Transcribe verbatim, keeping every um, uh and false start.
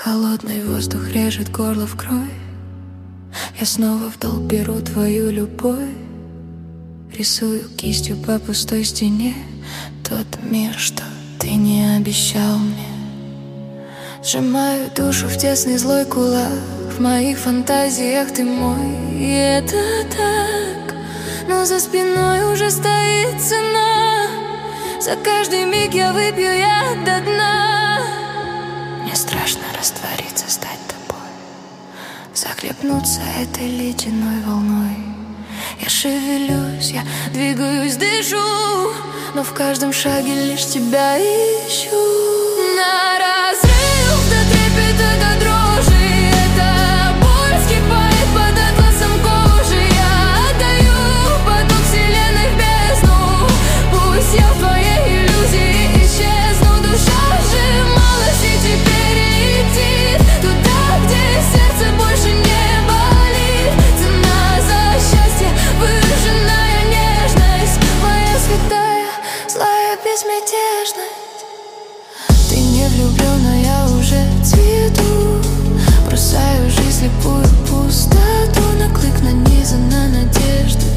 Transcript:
Холодный воздух режет горло в кровь. Я снова в долг беру твою любовь. Рисую кистью по пустой стене тот мир, что ты не обещал мне. Сжимаю душу в тесный злой кулак. В моих фантазиях ты мой, и это так. Но за спиной уже стоит цена. За каждый миг я выпью я до дна. Мне страшно раствориться, стать тобой, захлебнуться этой ледяной волной. Я шевелюсь, я двигаюсь, дышу, но в каждом шаге лишь тебя ищу. На разрыв до трепета, до дрожи. Эта боль вскипает под атласом кожи. Я отдаю поток вселенной в бездну. Пусть я в твоей иллюзии исчезну. Душа сжималась и теперь летит туда, где сердце больше не болит. Цена за счастье, выраженная нежность, моя святая, злая безмятежность. Ты не влюблен, но я уже цвету. Бросаю жизнь слепую пустоту. На клык нанизана надежда.